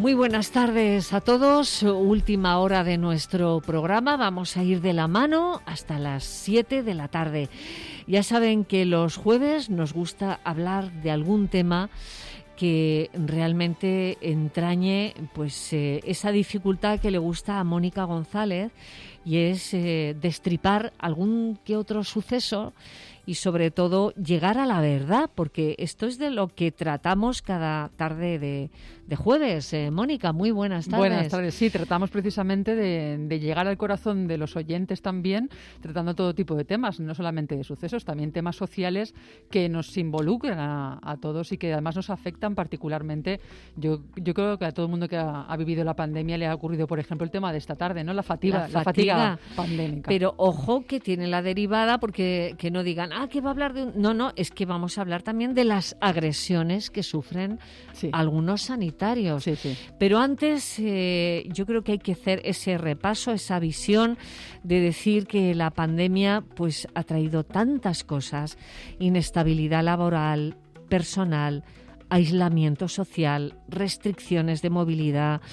Muy buenas tardes a todos. Última hora de nuestro programa. Vamos a ir de la mano hasta las 7 de la tarde. Ya saben que los jueves nos gusta hablar de algún tema que realmente entrañe pues esa dificultad que le gusta a Mónica González, y es destripar algún que otro suceso y sobre todo llegar a la verdad, porque esto es de lo que tratamos cada tarde de jueves. Mónica, muy buenas tardes. Buenas tardes, sí, tratamos precisamente de llegar al corazón de los oyentes también, tratando todo tipo de temas, no solamente de sucesos, también temas sociales que nos involucran a todos y que además nos afectan particularmente. Yo creo que a todo el mundo que ha vivido la pandemia le ha ocurrido, por ejemplo, el tema de esta tarde, ¿no? La fatiga pandémica. Pero ojo que tiene la derivada, porque que no digan, que va a hablar de un... No, es que vamos a hablar también de las agresiones que sufren algunos sanitarios. Sí, sí. Pero antes yo creo que hay que hacer ese repaso, esa visión de decir que la pandemia pues ha traído tantas cosas: inestabilidad laboral, personal, aislamiento social, restricciones de movilidad.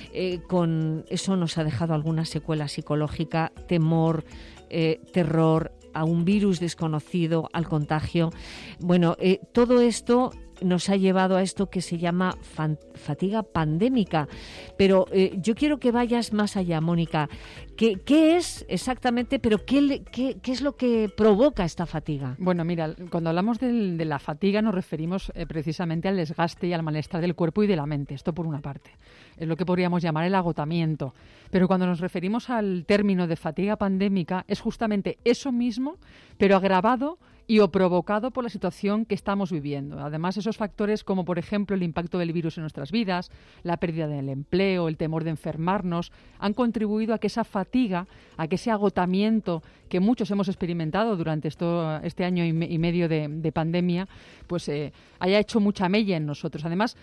Con eso nos ha dejado alguna secuela psicológica, temor, terror a un virus desconocido, al contagio. Bueno, todo esto nos ha llevado a esto que se llama fatiga pandémica. Pero yo quiero que vayas más allá, Mónica. ¿Qué es exactamente, pero qué es lo que provoca esta fatiga? Bueno, mira, cuando hablamos de la fatiga nos referimos precisamente al desgaste y al malestar del cuerpo y de la mente. Esto por una parte. Es lo que podríamos llamar el agotamiento. Pero cuando nos referimos al término de fatiga pandémica, es justamente eso mismo, pero agravado y o provocado por la situación que estamos viviendo. Además, esos factores como, por ejemplo, el impacto del virus en nuestras vidas, la pérdida del empleo, el temor de enfermarnos, han contribuido a que esa fatiga, a que ese agotamiento que muchos hemos experimentado durante este año y medio de pandemia, pues haya hecho mucha mella en nosotros. Además,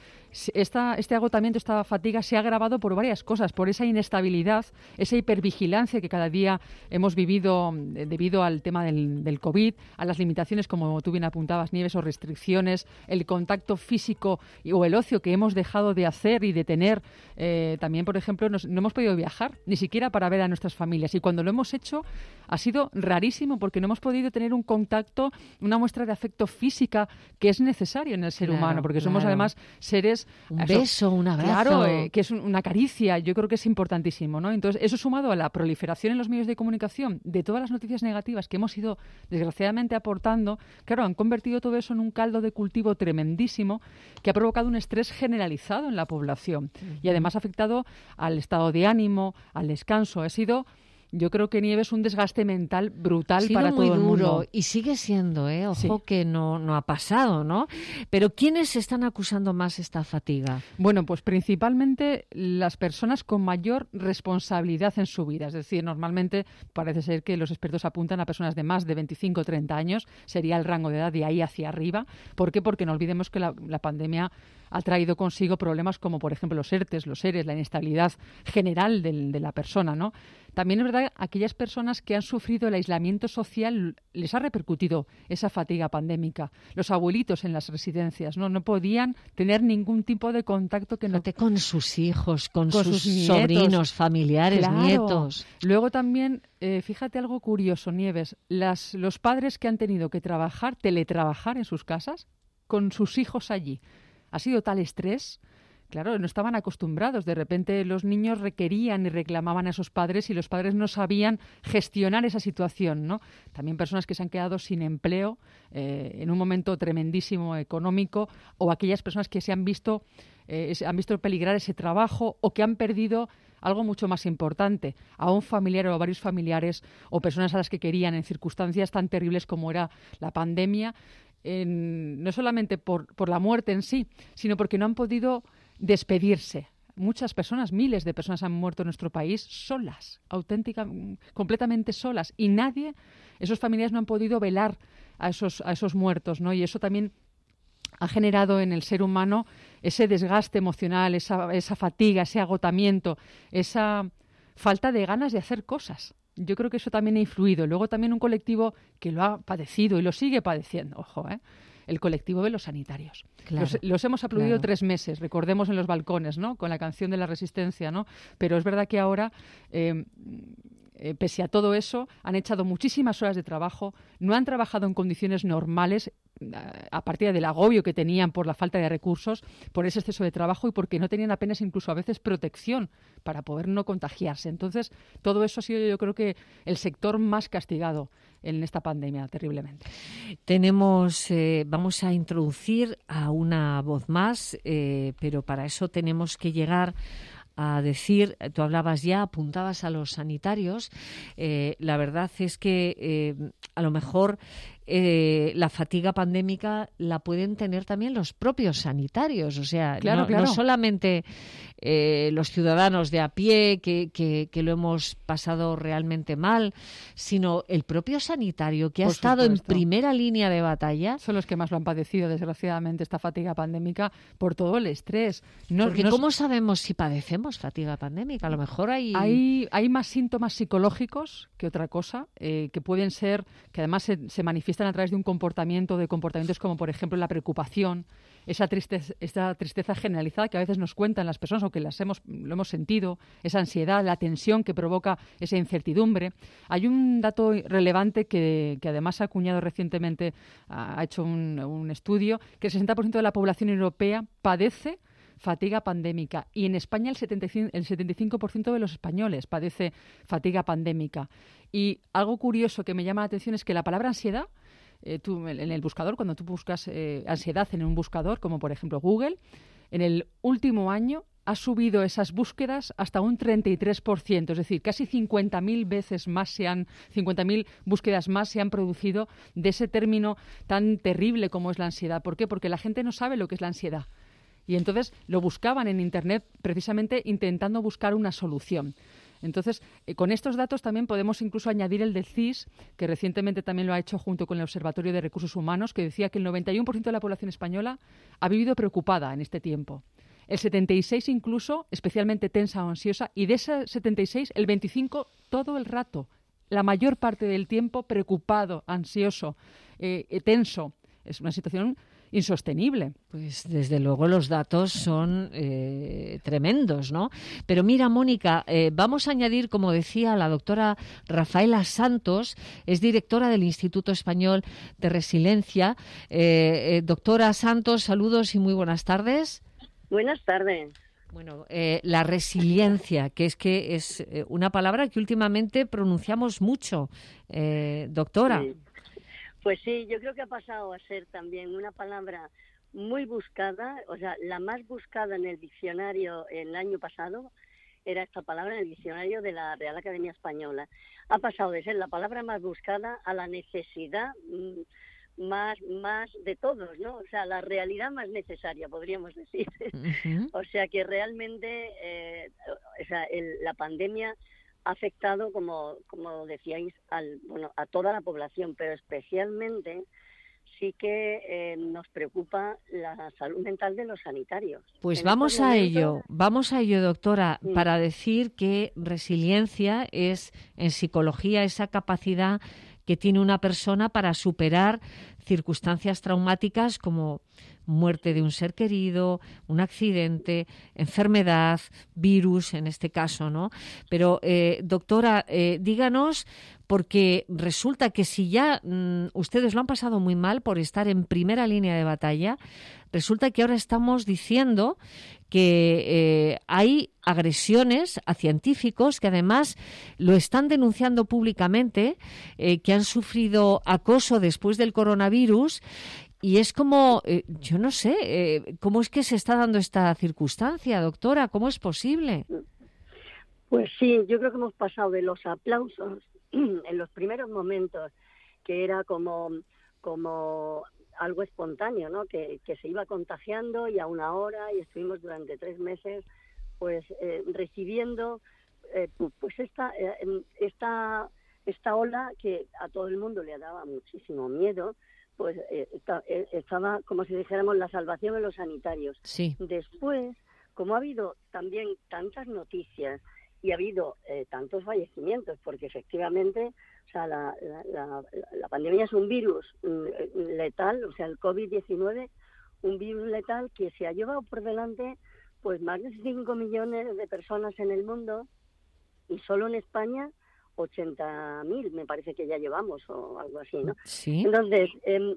este agotamiento, esta fatiga se ha agravado por varias cosas, por esa inestabilidad, esa hipervigilancia que cada día hemos vivido debido al tema del COVID, a las limitaciones, como tú bien apuntabas, Nieves, o restricciones, el contacto físico o el ocio que hemos dejado de hacer y de tener. También, por ejemplo, no hemos podido viajar, ni siquiera para ver a nuestras familias. Y cuando lo hemos hecho, ha sido rarísimo, porque no hemos podido tener un contacto, una muestra de afecto física que es necesario en el ser humano, porque somos además seres... Un beso, un abrazo. Claro, que es una caricia, yo creo que es importantísimo, ¿no? Entonces, eso sumado a la proliferación en los medios de comunicación de todas las noticias negativas que hemos ido, desgraciadamente, aportando, claro, han convertido todo eso en un caldo de cultivo tremendísimo que ha provocado un estrés generalizado en la población y además ha afectado al estado de ánimo, al descanso. Ha sido... Yo creo que, Nieves, un desgaste mental brutal para todo el mundo. Muy duro, y sigue siendo, ojo, que no ha pasado, ¿no? Pero ¿quiénes están acusando más esta fatiga? Bueno, pues principalmente las personas con mayor responsabilidad en su vida. Es decir, normalmente parece ser que los expertos apuntan a personas de más de 25 o 30 años, sería el rango de edad de ahí hacia arriba. ¿Por qué? Porque no olvidemos que la pandemia ha traído consigo problemas como, por ejemplo, los ERTES, los ERES, la inestabilidad general de la persona, ¿no? También es verdad, aquellas personas que han sufrido el aislamiento social les ha repercutido esa fatiga pandémica. Los abuelitos en las residencias no podían tener ningún tipo de contacto con sus hijos, con sus sobrinos, familiares, claro. Nietos. Luego también, fíjate algo curioso, Nieves, los padres que han tenido que teletrabajar en sus casas con sus hijos allí. Ha sido tal estrés. Claro, no estaban acostumbrados. De repente los niños requerían y reclamaban a esos padres y los padres no sabían gestionar esa situación, ¿no? También personas que se han quedado sin empleo en un momento tremendísimo económico, o aquellas personas que han visto peligrar ese trabajo, o que han perdido algo mucho más importante, a un familiar o a varios familiares o personas a las que querían en circunstancias tan terribles como era la pandemia, no solamente por la muerte en sí, sino porque no han podido despedirse. Muchas personas, miles de personas han muerto en nuestro país solas, completamente solas, y esos familiares no han podido velar a esos muertos, ¿no? Y eso también ha generado en el ser humano ese desgaste emocional, esa fatiga, ese agotamiento, esa falta de ganas de hacer cosas. Yo creo que eso también ha influido. Luego también un colectivo que lo ha padecido y lo sigue padeciendo, ojo, el colectivo de los sanitarios. Claro, los hemos aplaudido claro. 3 meses, recordemos, en los balcones, ¿no? Con la canción de la Resistencia, ¿no? Pero es verdad que ahora pese a todo eso, han echado muchísimas horas de trabajo, no han trabajado en condiciones normales, a partir del agobio que tenían por la falta de recursos, por ese exceso de trabajo y porque no tenían apenas incluso a veces protección para poder no contagiarse. Entonces, todo eso ha sido, yo creo que, el sector más castigado en esta pandemia, terriblemente. Vamos a introducir a una voz más, pero para eso tenemos que llegar a decir, tú apuntabas a los sanitarios, la verdad es que a lo mejor la fatiga pandémica la pueden tener también los propios sanitarios, o sea, claro. No solamente los ciudadanos de a pie que lo hemos pasado realmente mal, sino el propio sanitario que ha estado en primera línea de batalla. Son los que más lo han padecido, desgraciadamente, esta fatiga pandémica por todo el estrés. Porque ¿cómo sabemos si padecemos fatiga pandémica? A lo mejor hay más síntomas psicológicos que otra cosa, que pueden ser, que además se manifiestan a través de comportamientos como, por ejemplo, la preocupación, esta tristeza generalizada que a veces nos cuentan las personas o que lo hemos sentido, esa ansiedad, la tensión que provoca esa incertidumbre. Hay un dato relevante que además ha acuñado recientemente, ha hecho un estudio, que el 60% de la población europea padece fatiga pandémica, y en España el 75% de los españoles padece fatiga pandémica. Y algo curioso que me llama la atención es que la palabra ansiedad, tú en el buscador, cuando tú buscas ansiedad en un buscador, como por ejemplo Google, en el último año ha subido esas búsquedas hasta un 33%, es decir, casi 50.000 búsquedas más se han producido de ese término tan terrible como es la ansiedad. ¿Por qué? Porque la gente no sabe lo que es la ansiedad. Y entonces lo buscaban en Internet precisamente intentando buscar una solución. Entonces, con estos datos también podemos incluso añadir el del CIS, que recientemente también lo ha hecho junto con el Observatorio de Recursos Humanos, que decía que el 91% de la población española ha vivido preocupada en este tiempo. El 76% incluso especialmente tensa o ansiosa, y de ese 76% el 25% todo el rato, la mayor parte del tiempo preocupado, ansioso, tenso. Es una situación insostenible. Pues desde luego los datos son tremendos, ¿no? Pero mira, Mónica, vamos a añadir, como decía la doctora Rafaela Santos, es directora del Instituto Español de Resiliencia. Doctora Santos, saludos y muy buenas tardes. Buenas tardes. Bueno, la resiliencia, que es una palabra que últimamente pronunciamos mucho, doctora. Sí. Pues sí, yo creo que ha pasado a ser también una palabra muy buscada, o sea, la más buscada en el diccionario el año pasado era esta palabra en el diccionario de la Real Academia Española. Ha pasado de ser la palabra más buscada a la necesidad más de todos, ¿no? O sea, la realidad más necesaria, podríamos decir. Uh-huh. O sea, que realmente la pandemia ha afectado, como decíais, a toda la población, pero especialmente sí que nos preocupa la salud mental de los sanitarios. Pues vamos a ello, doctora, para decir que resiliencia es, en psicología, esa capacidad que tiene una persona para superar circunstancias traumáticas como muerte de un ser querido, un accidente, enfermedad, virus en este caso, ¿no? Pero, doctora, díganos, porque resulta que si ya ustedes lo han pasado muy mal por estar en primera línea de batalla, resulta que ahora estamos diciendo que hay agresiones a científicos que además lo están denunciando públicamente, que han sufrido acoso después del coronavirus. Y es como, yo no sé, ¿cómo es que se está dando esta circunstancia, doctora? ¿Cómo es posible? Pues sí, yo creo que hemos pasado de los aplausos en los primeros momentos, que era como algo espontáneo, ¿no? Que se iba contagiando y a una hora, y estuvimos durante 3 meses pues recibiendo pues esta ola que a todo el mundo le daba muchísimo miedo. Pues estaba, como si dijéramos, la salvación de los sanitarios. Sí. Después, como ha habido también tantas noticias y ha habido tantos fallecimientos, porque efectivamente O sea, la pandemia es un virus letal, o sea, el COVID-19, un virus letal que se ha llevado por delante pues más de 5 millones de personas en el mundo, y solo en España 80.000 me parece que ya llevamos o algo así, ¿no? Sí. Entonces,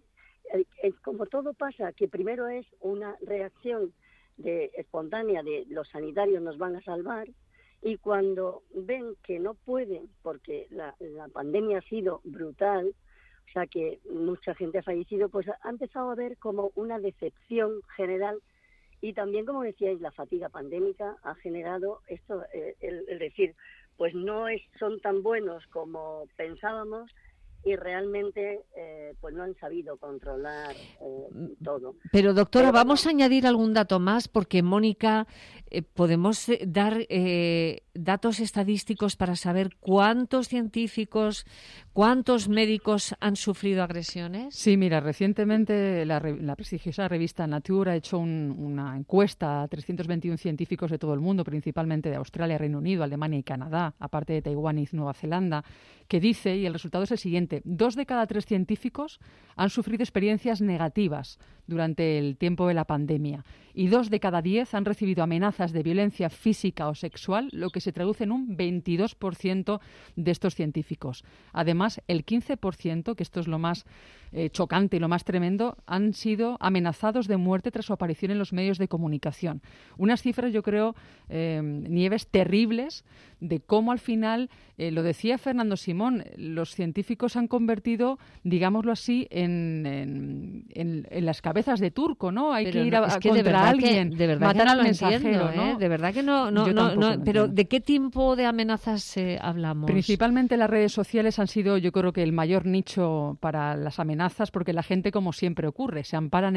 como todo pasa, que primero es una reacción espontánea de los sanitarios nos van a salvar, y cuando ven que no pueden, porque la pandemia ha sido brutal, o sea que mucha gente ha fallecido, pues ha empezado a haber como una decepción general. Y también, como decíais, la fatiga pandémica ha generado esto, el decir, pues no son tan buenos como pensábamos, y realmente pues no han sabido controlar todo. Pero doctora, Pero vamos a añadir algún dato más, porque Mónica, podemos dar datos estadísticos para saber cuántos científicos, cuántos médicos han sufrido agresiones. Sí, mira, recientemente la prestigiosa revista Nature ha hecho una encuesta a 321 científicos de todo el mundo, principalmente de Australia, Reino Unido, Alemania y Canadá, aparte de Taiwán y Nueva Zelanda, que dice, y el resultado es el siguiente: 2 de cada 3 científicos han sufrido experiencias negativas durante el tiempo de la pandemia, y 2 de cada 10 han recibido amenazas de violencia física o sexual, lo que se traduce en un 22% de estos científicos. Además, el 15%, que esto es lo más chocante y lo más tremendo, han sido amenazados de muerte tras su aparición en los medios de comunicación. Unas cifras, yo creo, Nieves, terribles, de cómo al final, lo decía Fernando Simón, los científicos han convertido, digámoslo así, en las cabezas de turco, ¿no? Hay que ir contra alguien, de verdad matar que no al lo mensajero, entiendo, ¿no? De verdad que no. Pero ¿de qué tipo de amenazas hablamos? Principalmente las redes sociales han sido, yo creo que el mayor nicho para las amenazas, porque la gente, como siempre ocurre, se ampara en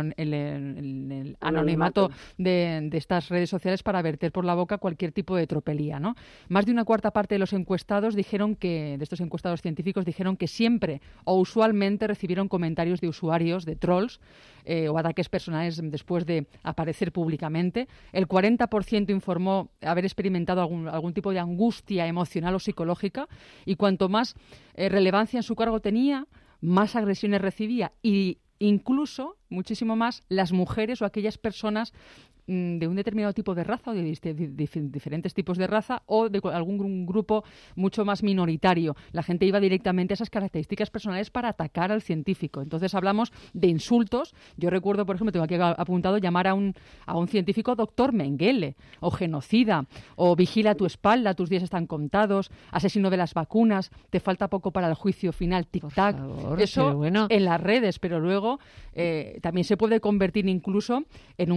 el anonimato de estas redes sociales para verter por la boca cualquier tipo de tropelía, ¿no? Más de una cuarta parte de los encuestados de estos encuestados científicos dijeron que siempre o usualmente recibieron comentarios de usuarios, de trolls, o ataques personales después de aparecer públicamente. El 40% informó haber experimentado algún tipo de angustia emocional o psicológica, y cuanto más relevancia en su cargo tenía, más agresiones recibía, y incluso muchísimo más las mujeres o aquellas personas de un determinado tipo de raza o de diferentes tipos de raza, o de algún grupo mucho más minoritario. La gente iba directamente a esas características personales para atacar al científico. Entonces hablamos de insultos. Yo recuerdo, por ejemplo, tengo aquí apuntado, llamar a un científico doctor Mengele, o genocida, o vigila tu espalda, tus días están contados, asesino de las vacunas, te falta poco para el juicio final, tic-tac. Eso bueno, en las redes, pero luego también se puede convertir incluso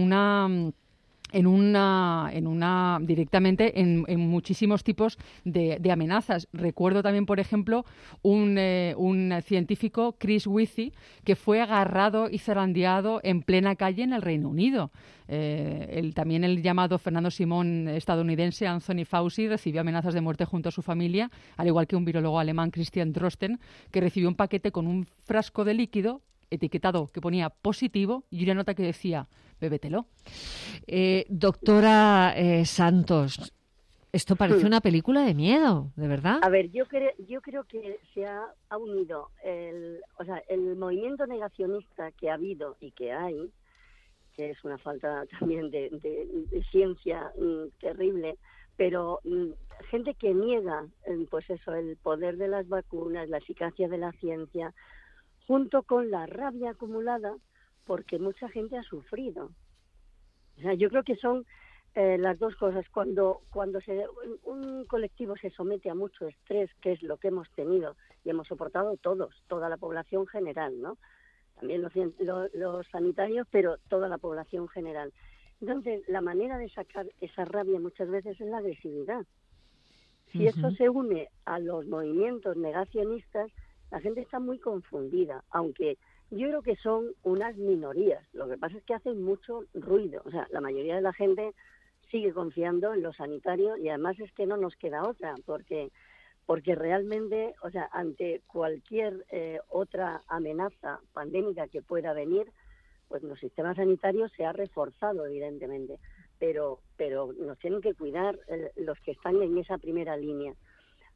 directamente en muchísimos tipos de amenazas. Recuerdo también, por ejemplo, un científico, Chris Withy, que fue agarrado y zarandeado en plena calle en el Reino Unido. También el llamado Fernando Simón estadounidense, Anthony Fauci, recibió amenazas de muerte junto a su familia, al igual que un virólogo alemán, Christian Drosten, que recibió un paquete con un frasco de líquido etiquetado que ponía positivo y una nota que decía: bébetelo. Doctora Santos, esto parece una película de miedo, ¿de verdad? A ver, yo creo que se ha unido el movimiento negacionista que ha habido y que hay, que es una falta también de ciencia terrible, pero gente que niega pues eso, el poder de las vacunas, la eficacia de la ciencia, junto con la rabia acumulada porque mucha gente ha sufrido. O sea, yo creo que son las dos cosas. Cuando un colectivo se somete a mucho estrés, que es lo que hemos tenido y hemos soportado todos, toda la población general, ¿no? También los sanitarios, pero toda la población general. Entonces, la manera de sacar esa rabia muchas veces es la agresividad. Si eso se une a los movimientos negacionistas, la gente está muy confundida, aunque yo creo que son unas minorías. Lo que pasa es que hacen mucho ruido. O sea, la mayoría de la gente sigue confiando en los sanitarios, y además es que no nos queda otra, porque realmente, o sea, ante cualquier otra amenaza pandémica que pueda venir, pues los sistemas sanitarios se ha reforzado, evidentemente, pero nos tienen que cuidar los que están en esa primera línea.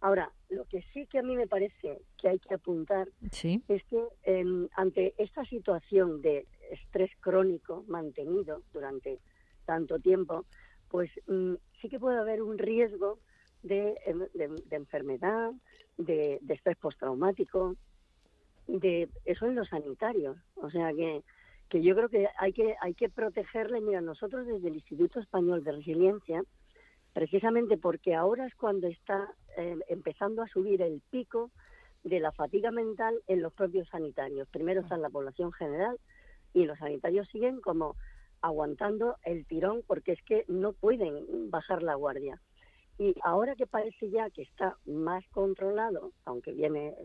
Ahora, lo que sí que a mí me parece que hay que apuntar Sí. es que ante esta situación de estrés crónico mantenido durante tanto tiempo, pues sí que puede haber un riesgo de enfermedad, de estrés postraumático, de eso en los sanitarios. O sea que yo creo que hay que protegerle. Mira, nosotros desde el Instituto Español de Resiliencia, precisamente porque ahora es cuando está empezando a subir el pico de la fatiga mental en los propios sanitarios. Primero está en la población general y los sanitarios siguen como aguantando el tirón porque es que no pueden bajar la guardia. Y ahora que parece ya que está más controlado, aunque viene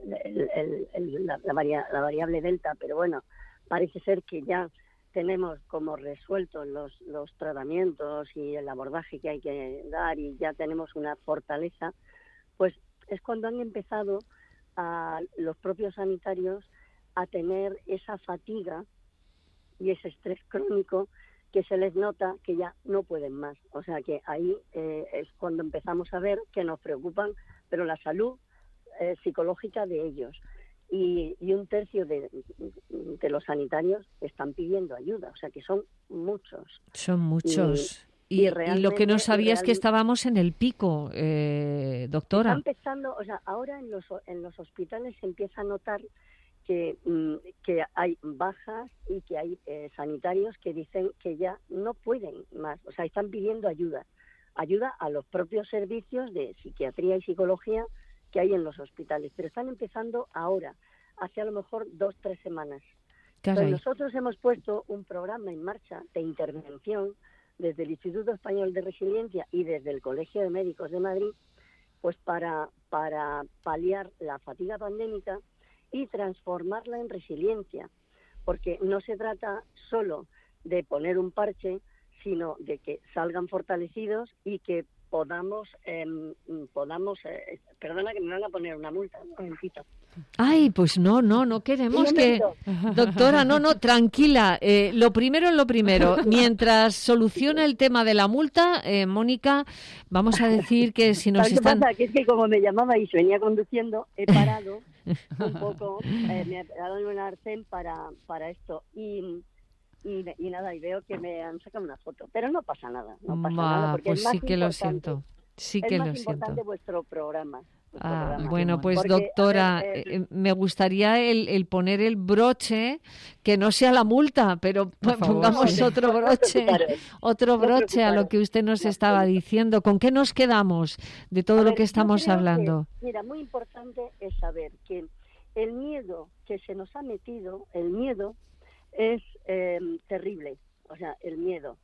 la variable delta, pero bueno, parece ser que ya tenemos como resueltos los tratamientos y el abordaje que hay que dar y ya tenemos una fortaleza, pues es cuando han empezado a los propios sanitarios a tener esa fatiga y ese estrés crónico que se les nota que ya no pueden más. O sea que ahí es cuando empezamos a ver que nos preocupan, pero la salud psicológica de ellos. Y un tercio de los sanitarios están pidiendo ayuda, o sea que son muchos. Son muchos. Y lo que no sabía es que estábamos en el pico, doctora. Está empezando, o sea, ahora en los hospitales se empieza a notar que hay bajas y que hay sanitarios que dicen que ya no pueden más, o sea, están pidiendo ayuda a los propios servicios de psiquiatría y psicología que hay en los hospitales, pero están empezando ahora, hace a lo mejor 2-3 semanas. Entonces, nosotros hemos puesto un programa en marcha de intervención desde el Instituto Español de Resiliencia y desde el Colegio de Médicos de Madrid, pues para paliar la fatiga pandémica y transformarla en resiliencia, porque no se trata solo de poner un parche, sino de que salgan fortalecidos y que podamos perdona que me van a poner una multa, un momentito. Ay, pues no queremos que... Doctora, no, tranquila. Lo primero es lo primero. Mientras soluciona el tema de la multa, Mónica, vamos a decir que si nos están... ¿Qué pasa? Que es que como me llamaba y venía conduciendo, he parado un poco, me he dado un arcén para esto. Y nada, y veo que me han sacado una foto. Pero no pasa nada, porque pues es más sí que lo siento. Sí que lo siento. Es más importante vuestro programa. Bueno, pues porque, doctora, me gustaría el poner el broche, que no sea la multa, pero pongamos otro broche a lo que usted nos estaba diciendo. ¿Con qué nos quedamos de todo lo que estamos hablando? Mira, muy importante es saber que el miedo que se nos ha metido, el miedo es terrible, o sea, el miedo.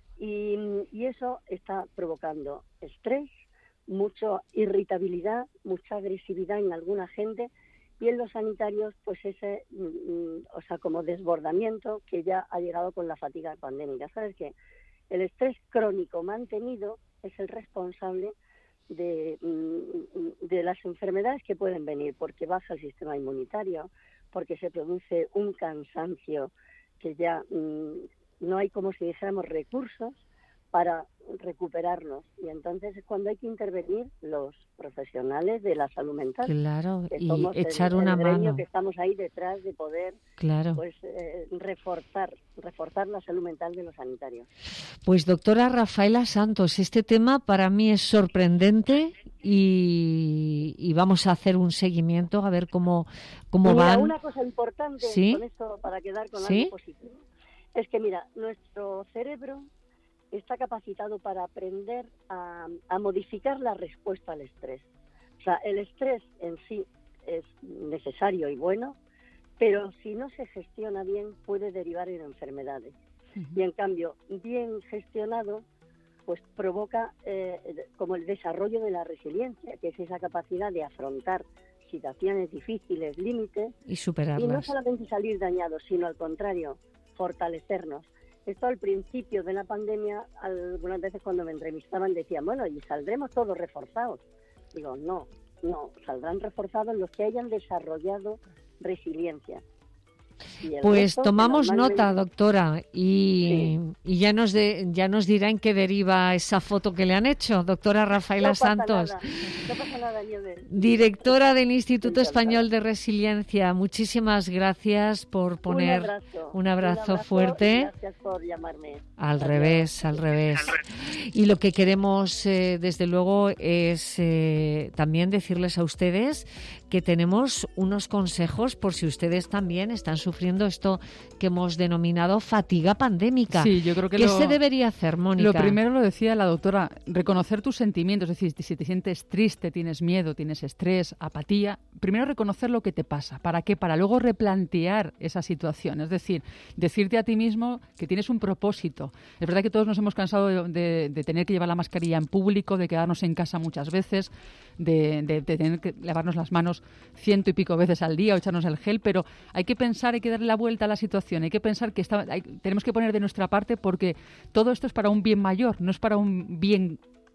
Y eso está provocando estrés, mucha irritabilidad, mucha agresividad en alguna gente y en los sanitarios pues ese o sea, como desbordamiento que ya ha llegado con la fatiga pandémica. Sabes que el estrés crónico mantenido es el responsable de las enfermedades que pueden venir, porque baja el sistema inmunitario, porque se produce un cansancio que ya no hay, como si dijéramos, recursos para recuperarnos, y entonces es cuando hay que intervenir los profesionales de la salud mental. Claro, que y echar una mano. Que estamos ahí detrás de poder, claro, pues reforzar la salud mental de los sanitarios. Pues doctora Rafaela Santos, este tema para mí es sorprendente y vamos a hacer un seguimiento a ver cómo van. Una cosa importante, ¿sí? Con esto para quedar con ¿sí? algo positivo, es que mira, nuestro cerebro está capacitado para aprender a modificar la respuesta al estrés. O sea, el estrés en sí es necesario y bueno, pero si no se gestiona bien puede derivar en enfermedades. Uh-huh. Y en cambio, bien gestionado, pues provoca como el desarrollo de la resiliencia, que es esa capacidad de afrontar situaciones difíciles, límites, y superarlas. Y no solamente salir dañados, sino al contrario, fortalecernos. Esto al principio de la pandemia, algunas veces cuando me entrevistaban decían, bueno, ¿y saldremos todos reforzados? Digo, no, saldrán reforzados los que hayan desarrollado resiliencia. Pues resto, tomamos normalmente... nota, doctora, y ya nos dirá en qué deriva esa foto que le han hecho, doctora Rafaela Santos. No pasa nada, Nieves. Directora del Instituto Español de Resiliencia. Muchísimas gracias por poner un abrazo fuerte. Gracias por llamarme. Al revés. Y lo que queremos, desde luego, es también decirles a ustedes que tenemos unos consejos por si ustedes también están sufriendo esto que hemos denominado fatiga pandémica. Sí, yo creo que ¿Qué se debería hacer, Mónica? Lo primero lo decía la doctora, reconocer tus sentimientos, es decir, si te sientes triste, tienes miedo, tienes estrés, apatía, primero reconocer lo que te pasa. ¿Para qué? Para luego replantear esa situación, es decir, decirte a ti mismo que tienes un propósito. Es verdad que todos nos hemos cansado de tener que llevar la mascarilla en público, de quedarnos en casa muchas veces, de tener que lavarnos las manos 100 y pico veces al día o echarnos el gel, pero hay que pensar, hay que darle la vuelta a la situación, hay que pensar que tenemos que poner de nuestra parte porque todo esto es para un bien mayor, no es para un bien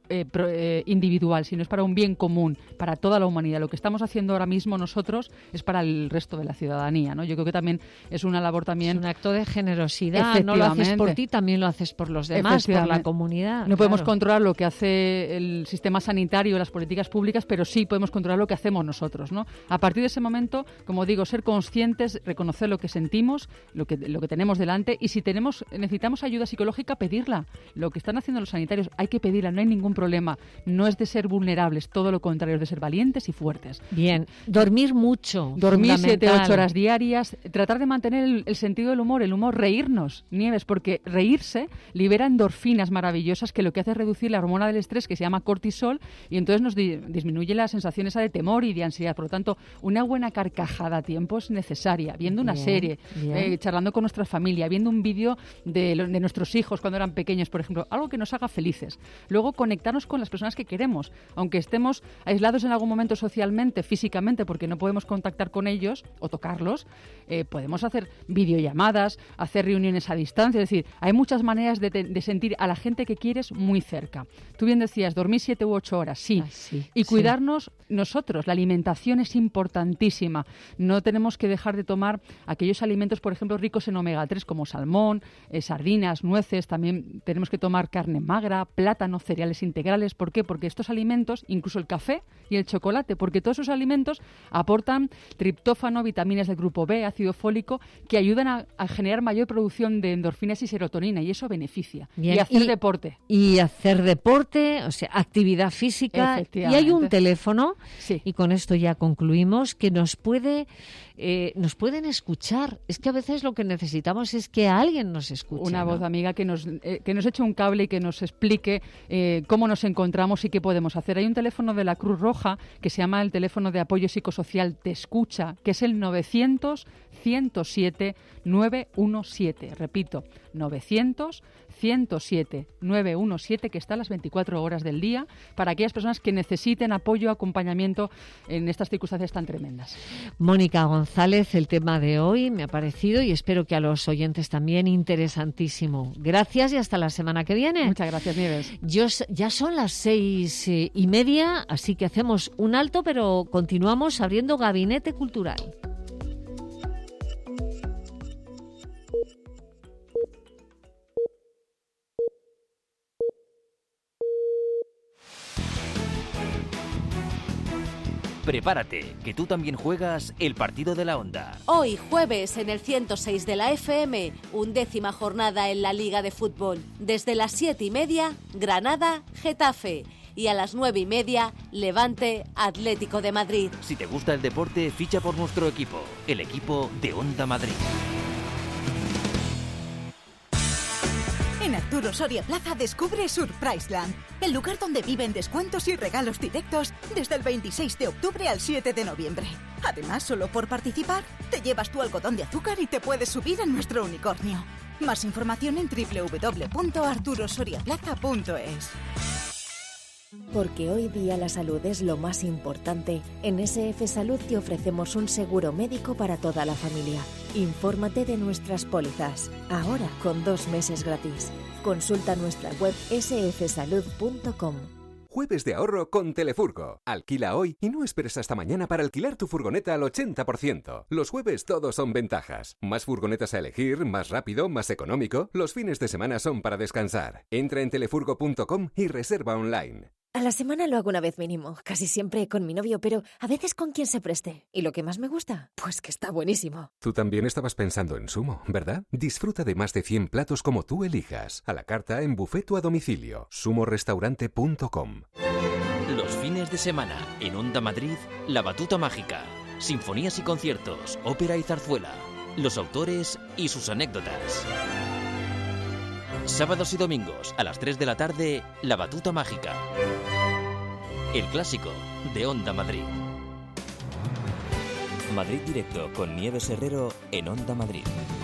individual, sino es para un bien común, para toda la humanidad. Lo que estamos haciendo ahora mismo nosotros es para el resto de la ciudadanía, ¿no? Yo creo que también es una labor también... Es un acto de generosidad, no lo haces por ti, también lo haces por los demás, por la comunidad. No podemos controlar lo que hace el sistema sanitario, las políticas públicas, pero sí podemos controlar lo que hacemos nosotros, ¿no? A partir de ese momento, como digo, ser conscientes, reconocer lo que sentimos, lo que tenemos delante, y si necesitamos ayuda psicológica, pedirla. Lo que están haciendo los sanitarios hay que pedirla, no hay ningún problema. No es de ser vulnerables, todo lo contrario, es de ser valientes y fuertes. Bien, dormir mucho. Dormir 7-8 horas diarias, tratar de mantener el sentido del humor, reírnos, Nieves, porque reírse libera endorfinas maravillosas que lo que hace es reducir la hormona del estrés que se llama cortisol y entonces nos disminuye la sensación esa de temor y de ansiedad. Por lo tanto, una buena carcajada a tiempo es necesaria, viendo una serie, charlando con nuestra familia, viendo un vídeo de nuestros hijos cuando eran pequeños, por ejemplo, algo que nos haga felices. Luego conectarnos con las personas que queremos, aunque estemos aislados en algún momento socialmente, físicamente, porque no podemos contactar con ellos o tocarlos, podemos hacer videollamadas, hacer reuniones a distancia, es decir, hay muchas maneras de sentir a la gente que quieres muy cerca. Tú bien decías, dormir 7 u 8 horas, sí, y cuidarnos nosotros, la alimentación es importantísima, no tenemos que dejar de tomar aquellos alimentos, por ejemplo, ricos en omega 3 como salmón, sardinas, nueces, también tenemos que tomar carne magra, plátano, cereales integrales. ¿Por qué? Porque estos alimentos, incluso el café y el chocolate, porque todos esos alimentos aportan triptófano, vitaminas del grupo B, ácido fólico, que ayudan a generar mayor producción de endorfinas y serotonina, y eso beneficia. Bien, y hacer deporte. Y hacer deporte, o sea, actividad física. Y hay un teléfono, y con esto ya concluimos, que nos pueden escuchar. Es que a veces lo que necesitamos es que alguien nos escuche. Una voz amiga que nos eche un cable y que nos explique cómo nos encontramos y qué podemos hacer. Hay un teléfono de la Cruz Roja que se llama el teléfono de apoyo psicosocial Te Escucha, que es el 900-107-917. Repito, 900-107-917, que está a las 24 horas del día para aquellas personas que necesiten apoyo, acompañamiento en estas circunstancias tan tremendas. Mónica González, el tema de hoy me ha parecido, y espero que a los oyentes también, interesantísimo. Gracias y hasta la semana que viene. Muchas gracias, Nieves. Ya son las 6:30, así que hacemos un alto, pero continuamos abriendo Gabinete Cultural. Prepárate, que tú también juegas el partido de la Onda. Hoy, jueves, en el 106 de la FM, 11ª jornada en la Liga de Fútbol. Desde las 7:30, Granada, Getafe. Y a las 9:30, Levante, Atlético de Madrid. Si te gusta el deporte, ficha por nuestro equipo, el equipo de Onda Madrid. En Arturo Soria Plaza descubre Surpriseland, el lugar donde viven descuentos y regalos directos desde el 26 de octubre al 7 de noviembre. Además, solo por participar, te llevas tu algodón de azúcar y te puedes subir en nuestro unicornio. Más información en www.arturosoriaplaza.es. Porque hoy día la salud es lo más importante, en SF Salud te ofrecemos un seguro médico para toda la familia. Infórmate de nuestras pólizas, ahora con 2 meses gratis. Consulta nuestra web sfsalud.com. Jueves de ahorro con Telefurgo. Alquila hoy y no esperes hasta mañana para alquilar tu furgoneta al 80%. Los jueves todos son ventajas. Más furgonetas a elegir, más rápido, más económico. Los fines de semana son para descansar. Entra en telefurgo.com y reserva online. A la semana lo hago una vez mínimo, casi siempre con mi novio, pero a veces con quien se preste. ¿Y lo que más me gusta? Pues que está buenísimo. Tú también estabas pensando en Sumo, ¿verdad? Disfruta de más de 100 platos como tú elijas. A la carta, en buffet o a domicilio. sumorestaurante.com. Los fines de semana, en Onda Madrid, La Batuta Mágica. Sinfonías y conciertos, ópera y zarzuela. Los autores y sus anécdotas. Sábados y domingos, a las 3 de la tarde, La Batuta Mágica. El clásico de Onda Madrid. Madrid Directo con Nieves Herrero en Onda Madrid.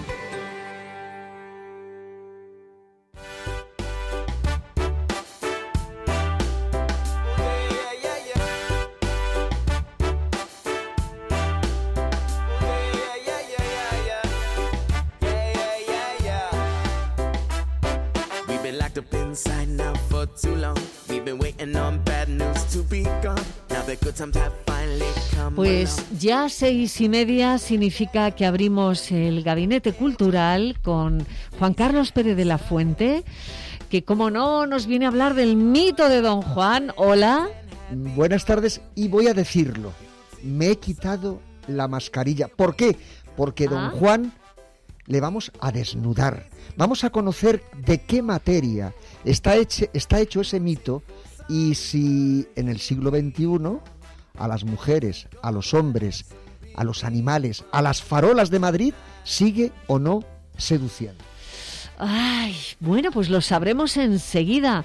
Pues ya 6:30 significa que abrimos el Gabinete Cultural con Juan Carlos Pérez de la Fuente, que como no nos viene a hablar del mito de Don Juan. Hola. Buenas tardes, y voy a decirlo, me he quitado la mascarilla. ¿Por qué? Porque Don Juan le vamos a desnudar. Vamos a conocer de qué materia está hecho ese mito, y si en el siglo XXI a las mujeres, a los hombres, a los animales, a las farolas de Madrid, sigue o no seduciendo. Ay, bueno, pues lo sabremos enseguida.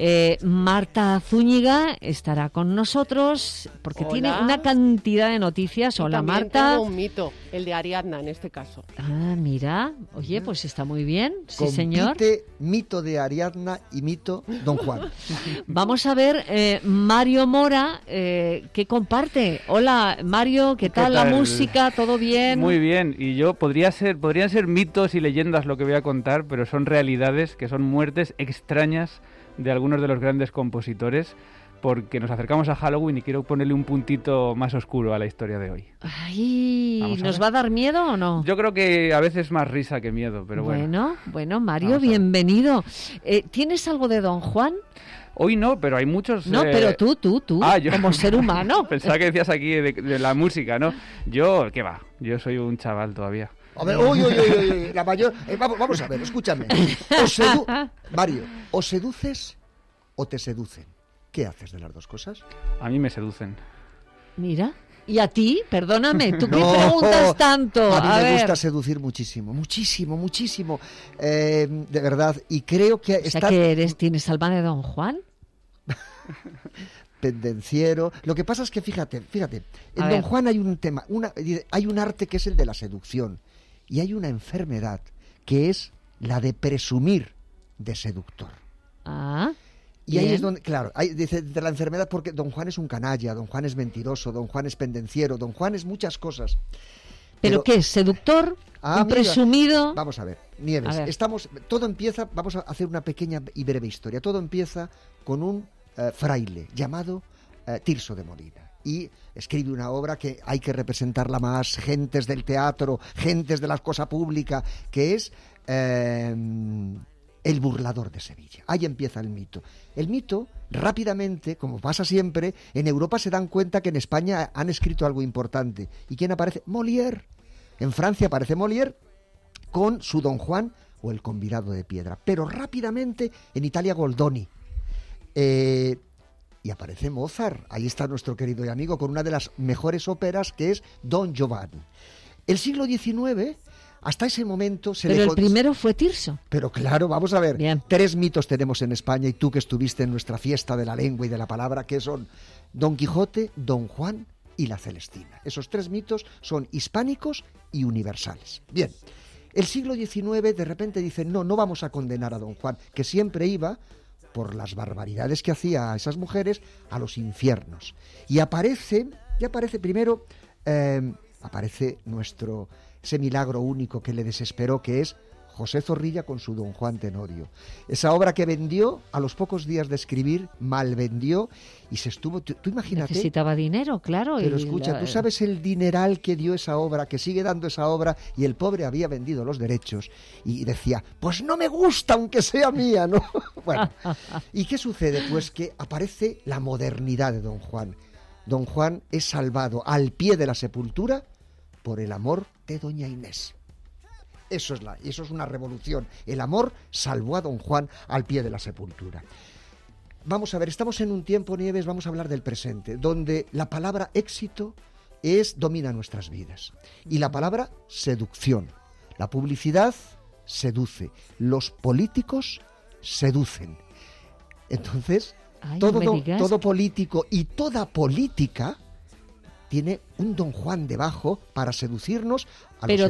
Marta Zúñiga estará con nosotros porque tiene una cantidad de noticias. Hola, Marta. Tengo un mito, el de Ariadna en este caso. Ah, mira, oye, pues está muy bien. Sí, compite señor. Mito de Ariadna y mito Don Juan. Vamos a ver, Mario Mora, ¿qué comparte? Hola, Mario, ¿qué tal la música? ¿Todo bien? Muy bien, y yo podrían ser mitos y leyendas lo que voy a contar, pero son realidades, que son muertes extrañas de algunos de los grandes compositores, porque nos acercamos a Halloween y quiero ponerle un puntito más oscuro a la historia de hoy. Ay, ¿nos va a dar miedo o no? Yo creo que a veces más risa que miedo, pero bueno. Bueno, Mario, bienvenido. ¿Tienes algo de Don Juan? Hoy no, pero hay muchos... No, pero tú, yo, como ser humano. Pensaba que decías aquí de la música, ¿no? Yo, ¿qué va? Yo soy un chaval todavía. A ver, la mayor... vamos a ver, escúchame. Mario, ¿o seduces o te seducen? ¿Qué haces de las dos cosas? A mí me seducen. Mira, ¿y a ti? Perdóname, ¿tú qué preguntas tanto? A mí me gusta seducir muchísimo. De verdad, y creo que... O sea, que ¿tienes alma de Don Juan? Pendenciero. Lo que pasa es que, fíjate, en Don Juan hay un tema, hay un arte que es el de la seducción, y hay una enfermedad que es la de presumir de seductor. Y ahí es donde, claro, dice de la enfermedad, porque Don Juan es un canalla, Don Juan es mentiroso, Don Juan es pendenciero, Don Juan es muchas cosas. ¿Pero qué es? ¿Seductor? ¿Presumido? Vamos a ver, Nieves, todo empieza, vamos a hacer una pequeña y breve historia. Todo empieza con un fraile llamado Tirso de Molina. Y escribe una obra que hay que representarla más, gentes del teatro, gentes de la cosa pública, que es El burlador de Sevilla. Ahí empieza el mito. El mito, rápidamente, como pasa siempre, en Europa se dan cuenta que en España han escrito algo importante. ¿Y quién aparece? Molière. En Francia aparece Molière con su Don Juan o El convidado de piedra. Pero rápidamente en Italia Goldoni. Y aparece Mozart. Ahí está nuestro querido y amigo con una de las mejores óperas, que es Don Giovanni. El siglo XIX, hasta ese momento... Pero el primero fue Tirso. Pero claro, vamos a ver. Bien. 3 mitos tenemos en España, y tú que estuviste en nuestra fiesta de la lengua y de la palabra, que son Don Quijote, Don Juan y la Celestina. Esos 3 mitos son hispánicos y universales. Bien, el siglo XIX de repente dice, no vamos a condenar a Don Juan, que siempre iba, por las barbaridades que hacía a esas mujeres, a los infiernos. Y aparece ese milagro único que le desesperó, que es José Zorrilla con su Don Juan Tenorio. Esa obra que vendió, a los pocos días de escribir, mal vendió y se estuvo... Tú imagínate... Necesitaba dinero, claro. Pero escucha, tú sabes el dineral que dio esa obra, que sigue dando esa obra, y el pobre había vendido los derechos y decía, pues no me gusta aunque sea mía, ¿no? Bueno, ¿y qué sucede? Pues que aparece la modernidad de Don Juan. Don Juan es salvado al pie de la sepultura por el amor de doña Inés. Eso es una revolución. El amor salvó a Don Juan al pie de la sepultura. Vamos a ver, estamos en un tiempo, Nieves, vamos a hablar del presente, donde la palabra éxito domina nuestras vidas. Y la palabra seducción. La publicidad seduce. Los políticos seducen. Entonces, todo político y toda política tiene un Don Juan debajo para seducirnos. Pero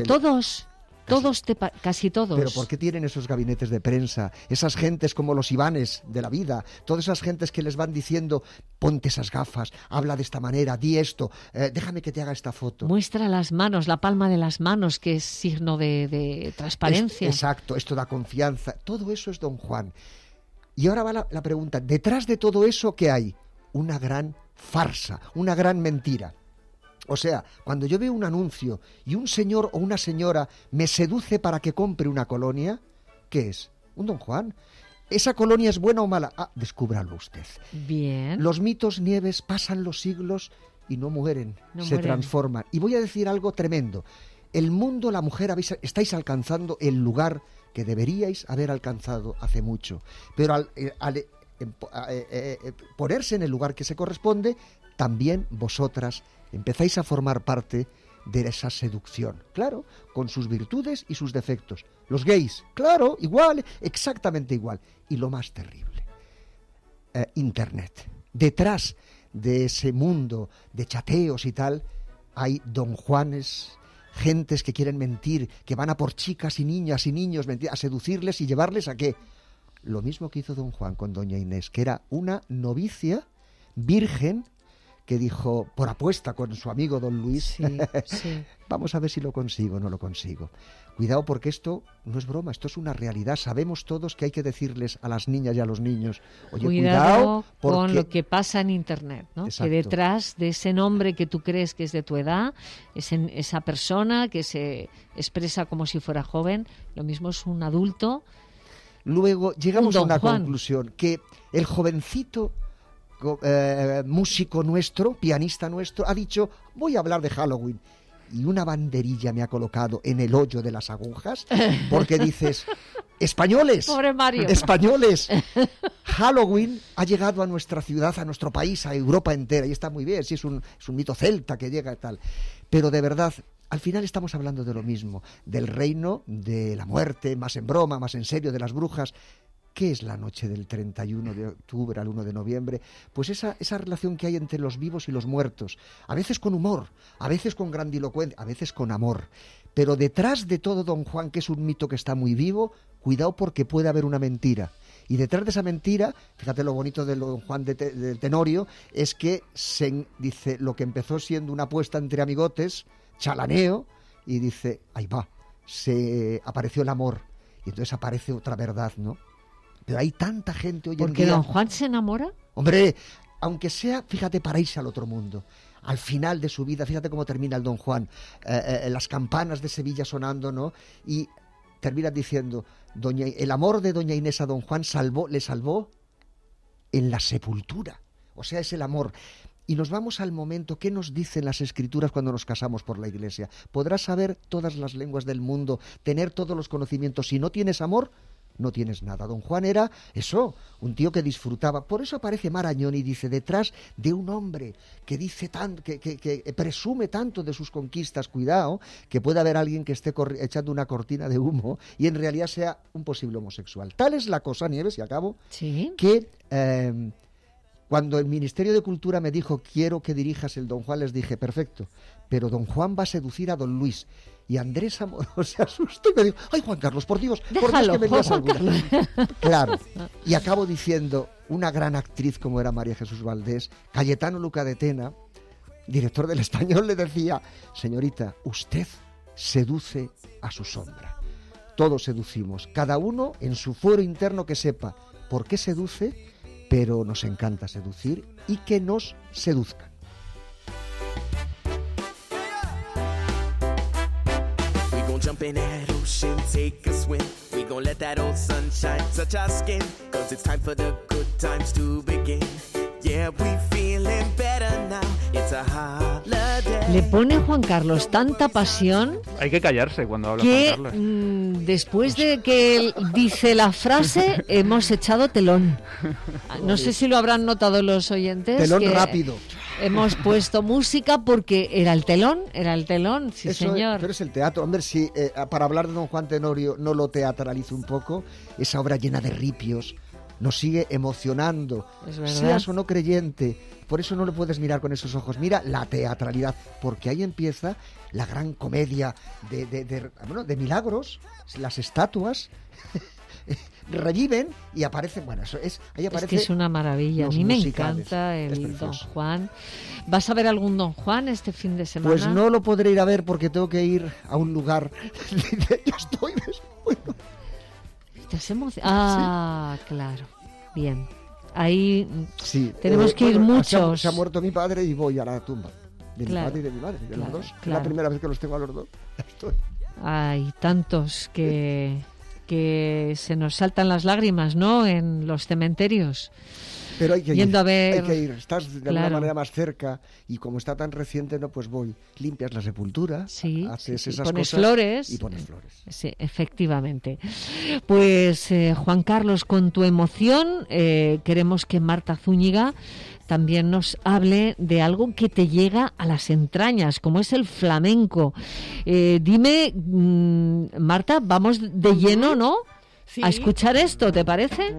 casi todos. Pero ¿por qué tienen esos gabinetes de prensa? Esas gentes como los Ivanes de la vida, todas esas gentes que les van diciendo, ponte esas gafas, habla de esta manera, di esto, déjame que te haga esta foto. Muestra las manos, la palma de las manos, que es signo de transparencia. Exacto, esto da confianza. Todo eso es Don Juan. Y ahora va la pregunta, detrás de todo eso, ¿qué hay? Una gran farsa, una gran mentira. O sea, cuando yo veo un anuncio y un señor o una señora me seduce para que compre una colonia, ¿qué es? Un Don Juan. ¿Esa colonia es buena o mala? Descúbralo usted. Bien. Los mitos, Nieves, pasan los siglos y no mueren, se transforman. Y voy a decir algo tremendo. El mundo, la mujer, estáis alcanzando el lugar que deberíais haber alcanzado hace mucho. Pero al ponerse en el lugar que se corresponde, también vosotras empezáis a formar parte de esa seducción, claro, con sus virtudes y sus defectos. Los gays, claro, igual, exactamente igual. Y lo más terrible, Internet. Detrás de ese mundo de chateos y tal, hay Don Juanes, gentes que quieren mentir, que van a por chicas y niñas y niños, a seducirles y llevarles a qué. Lo mismo que hizo Don Juan con doña Inés, que era una novicia virgen, que dijo, por apuesta con su amigo don Luis, sí. Vamos a ver si lo consigo o no lo consigo. Cuidado, porque esto no es broma, esto es una realidad. Sabemos todos que hay que decirles a las niñas y a los niños, oye, cuidado porque... con lo que pasa en Internet, ¿no? Que detrás de ese nombre que tú crees que es de tu edad, esa persona que se expresa como si fuera joven, lo mismo es un adulto. Luego llegamos a una conclusión, que el jovencito... músico nuestro, pianista nuestro, ha dicho, voy a hablar de Halloween. Y una banderilla me ha colocado en el hoyo de las agujas, porque dices, españoles, pobre Mario, españoles, Halloween ha llegado a nuestra ciudad, a nuestro país, a Europa entera, y está muy bien, sí, es un mito celta que llega y tal, pero de verdad, al final estamos hablando de lo mismo, del reino de la muerte, más en broma, más en serio, de las brujas. ¿Qué es la noche del 31 de octubre al 1 de noviembre? Pues esa relación que hay entre los vivos y los muertos, a veces con humor, a veces con grandilocuencia, a veces con amor. Pero detrás de todo Don Juan, que es un mito que está muy vivo, cuidado porque puede haber una mentira. Y detrás de esa mentira, fíjate lo bonito de Don Juan de Tenorio, es que dice lo que empezó siendo una apuesta entre amigotes, chalaneo, y dice, ahí va, se apareció el amor. Y entonces aparece otra verdad, ¿no? Pero hay tanta gente hoy en día... ¿Porque Don Juan se enamora? Hombre, aunque sea, fíjate, para irse al otro mundo. Al final de su vida, fíjate cómo termina el Don Juan. Las campanas de Sevilla sonando, ¿no? Y termina diciendo, el amor de doña Inés a Don Juan le salvó en la sepultura. O sea, es el amor. Y nos vamos al momento, ¿qué nos dicen las Escrituras cuando nos casamos por la Iglesia? Podrás saber todas las lenguas del mundo, tener todos los conocimientos. Si no tienes amor... no tienes nada. Don Juan era eso, un tío que disfrutaba. Por eso aparece Marañón y dice, detrás de un hombre que dice tanto, que presume tanto de sus conquistas, cuidado, que puede haber alguien que esté echando una cortina de humo y en realidad sea un posible homosexual. Tal es la cosa, Nieves, y acabo, ¿sí? Que cuando el Ministerio de Cultura me dijo, quiero que dirijas el Don Juan, les dije, perfecto, pero Don Juan va a seducir a Don Luis. Y Andrés Amorós se asustó y me dijo, ay, Juan Carlos, por Dios, déjalo, que me digas alguna. Claro, y acabo diciendo, una gran actriz como era María Jesús Valdés, Cayetano Luca de Tena, director del Español, le decía, señorita, usted seduce a su sombra. todos seducimos, cada uno en su fuero interno que sepa por qué seduce, pero nos encanta seducir y que nos seduzcan. Jump in that ocean, take a swim. We gon' let that old sunshine touch our skin. Cause it's time for the good times to begin. Yeah, we feeling better now. It's a holiday. Le pone Juan Carlos tanta pasión. Hay que callarse cuando habla que, Juan Carlos. Después de que él dice la frase, hemos echado telón. No sé si lo habrán notado los oyentes. Telón rápido. Hemos puesto música porque era el telón, sí eso señor. Pero es el teatro. Hombre, si para hablar de don Juan Tenorio no lo teatralizo un poco, esa obra llena de ripios nos sigue emocionando. Es verdad. Seas o no creyente, por eso no lo puedes mirar con esos ojos. Mira la teatralidad, porque ahí empieza la gran comedia de milagros, las estatuas... reviven y aparecen, bueno, eso es, ahí aparece. Es que es una maravilla, a mí me encanta es el Don Juan. ¿Vas a ver algún Don Juan este fin de semana? Pues no lo podré ir a ver porque tengo que ir a un lugar. Yo estoy ¿Te has emocionado? Sí. Claro, bien. Ahí sí, tenemos que ir muchos. Se ha muerto mi padre y voy a la tumba de mi padre y de mi madre, de los dos. Claro. Es la primera vez que los tengo a los dos. Estoy. Hay tantos que se nos saltan las lágrimas, ¿no?, en los cementerios. Pero hay que yendo ir, a ver, hay que ir, estás de alguna manera más cerca y como está tan reciente, no, pues voy, limpias la sepultura, haces esas pones cosas flores, y pones flores. Sí, efectivamente. Pues Juan Carlos, con tu emoción, queremos que Marta Zúñiga también nos hable de algo que te llega a las entrañas, como es el flamenco. Dime, Marta, vamos de lleno, ¿no? Sí. A escuchar esto, ¿te parece?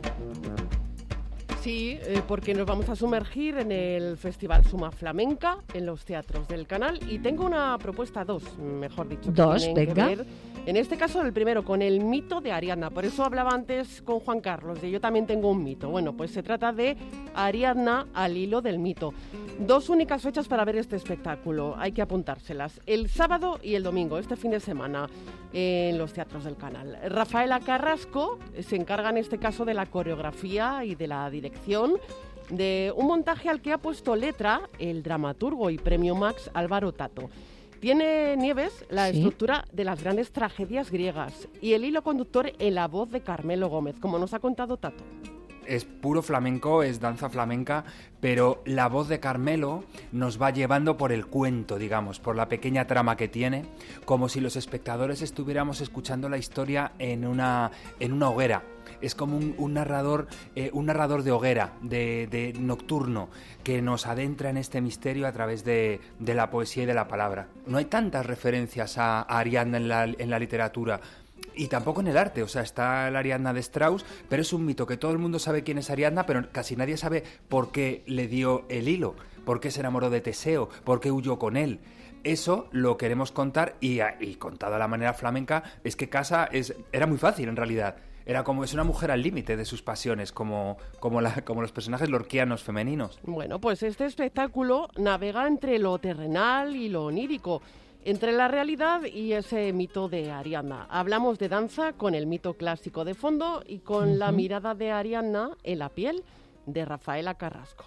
Sí, porque nos vamos a sumergir en el Festival Suma Flamenca en los teatros del canal y tengo una propuesta, mejor dicho. Dos, venga. Que ver, en este caso el primero, con el mito de Ariadna. Por eso hablaba antes con Juan Carlos de yo también tengo un mito. Bueno, pues se trata de Ariadna al hilo del mito. 2 únicas fechas para ver este espectáculo, hay que apuntárselas. El sábado y el domingo, este fin de semana, en los teatros del canal. Rafaela Carrasco se encarga en este caso de la coreografía y de la dirección de un montaje al que ha puesto letra el dramaturgo y premio Max Álvaro Tato. Tiene, Nieves, la estructura de las grandes tragedias griegas y el hilo conductor en la voz de Carmelo Gómez, como nos ha contado Tato. Es puro flamenco, es danza flamenca, pero la voz de Carmelo nos va llevando por el cuento, digamos, por la pequeña trama que tiene, como si los espectadores estuviéramos escuchando la historia en una hoguera. Es como un narrador de hoguera, de nocturno, que nos adentra en este misterio a través de la poesía y de la palabra. No hay tantas referencias a Ariadna en la literatura. Y tampoco en el arte, o sea, está la Ariadna de Strauss, pero es un mito que todo el mundo sabe quién es Ariadna, pero casi nadie sabe por qué le dio el hilo, por qué se enamoró de Teseo, por qué huyó con él. Eso lo queremos contar y contado a la manera flamenca, es que Casa era muy fácil en realidad. Es una mujer al límite de sus pasiones, como los personajes lorquianos femeninos. Bueno, pues este espectáculo navega entre lo terrenal y lo onírico, entre la realidad y ese mito de Ariadna. Hablamos de danza con el mito clásico de fondo y con la mirada de Ariadna en la piel de Rafaela Carrasco.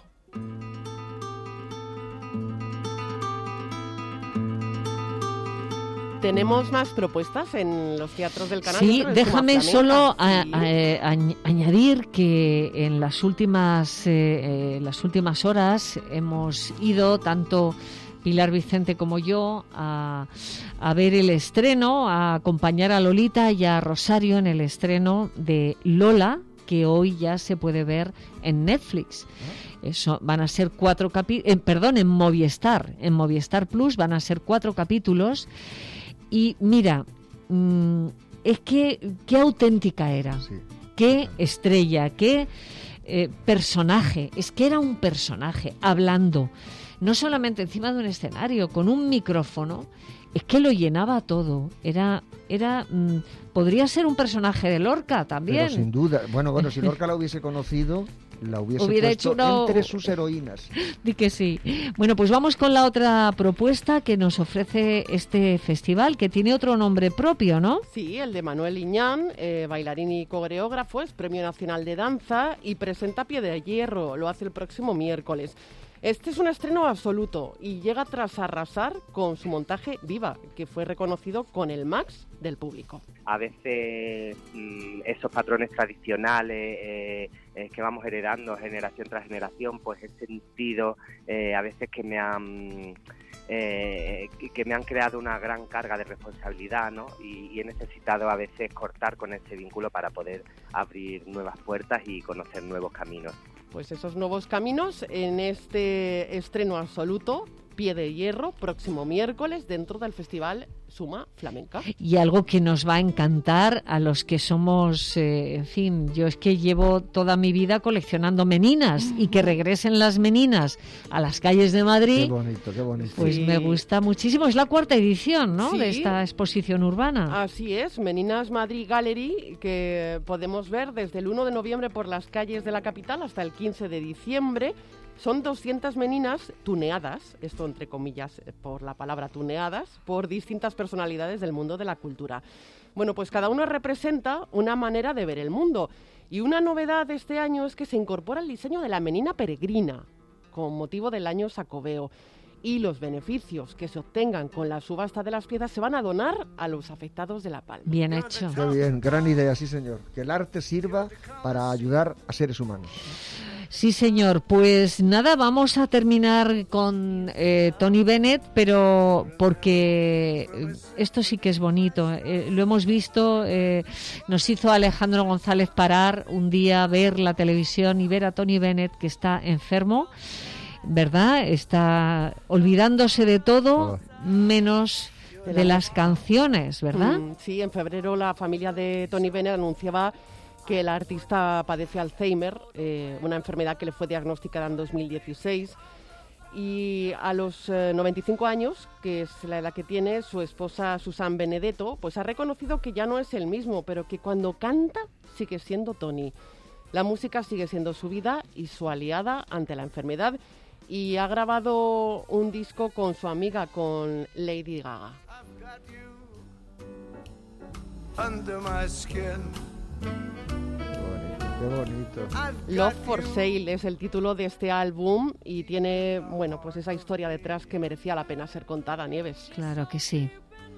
¿Tenemos más propuestas en los teatros del canal? Sí, déjame solo añadir que en las últimas horas hemos ido tanto Pilar Vicente como yo a ver el estreno, a acompañar a Lolita y a Rosario en el estreno de Lola, que hoy ya se puede ver en Netflix. Eso van a ser 4 capítulos, en Movistar Plus van a ser 4 capítulos. Y mira, es que qué auténtica era, qué estrella, qué personaje. Es que era un personaje hablando, no solamente encima de un escenario, con un micrófono, es que lo llenaba todo. Podría ser un personaje de Lorca también. Pero sin duda. Bueno, si Lorca la hubiese conocido, la hubiese Hubiera puesto hecho entre sus heroínas. Di que sí. Bueno, pues vamos con la otra propuesta que nos ofrece este festival, que tiene otro nombre propio, ¿no? Sí, el de Manuel Liñán, bailarín y coreógrafo, es Premio Nacional de Danza y presenta Pie de Hierro, lo hace el próximo miércoles. Este es un estreno absoluto y llega tras arrasar con su montaje Viva, que fue reconocido con el Max del público. A veces esos patrones tradicionales que vamos heredando generación tras generación, pues he sentido a veces que me han creado una gran carga de responsabilidad, ¿no? Y he necesitado a veces cortar con ese vínculo para poder abrir nuevas puertas y conocer nuevos caminos. Pues esos nuevos caminos en este estreno absoluto, Pie de Hierro, próximo miércoles, dentro del Festival Suma Flamenca. Y algo que nos va a encantar a los que somos, en fin, yo es que llevo toda mi vida coleccionando meninas y que regresen las meninas a las calles de Madrid. Qué bonito, qué bonito. Pues sí, me gusta muchísimo. Es la 4ª edición, ¿no?, sí, de esta exposición urbana. Así es, Meninas Madrid Gallery, que podemos ver desde el 1 de noviembre por las calles de la capital hasta el 15 de diciembre. Son 200 meninas tuneadas, esto entre comillas por la palabra tuneadas, por distintas personalidades del mundo de la cultura. Bueno, pues cada una representa una manera de ver el mundo. Y una novedad de este año es que se incorpora el diseño de la menina peregrina, con motivo del año Sacobeo. Y los beneficios que se obtengan con la subasta de las piezas se van a donar a los afectados de La Palma. Bien hecho. Qué bien, gran idea, sí señor. Que el arte sirva para ayudar a seres humanos. Sí, señor. Pues nada, vamos a terminar con Tony Bennett, pero porque esto sí que es bonito. Lo hemos visto, nos hizo Alejandro González parar un día, ver la televisión y ver a Tony Bennett, que está enfermo, ¿verdad? Está olvidándose de todo, menos de las canciones, ¿verdad? Sí, en febrero la familia de Tony Bennett anunciaba que el artista padece Alzheimer, una enfermedad que le fue diagnosticada en 2016. Y a los 95 años, que es la edad que tiene, su esposa Susan Benedetto, pues ha reconocido que ya no es el mismo, pero que cuando canta sigue siendo Tony. La música sigue siendo su vida y su aliada ante la enfermedad. Y ha grabado un disco con su amiga, con Lady Gaga. Qué bonito. Love for Sale es el título de este álbum y tiene, bueno, pues esa historia detrás que merecía la pena ser contada, Nieves. Claro que sí.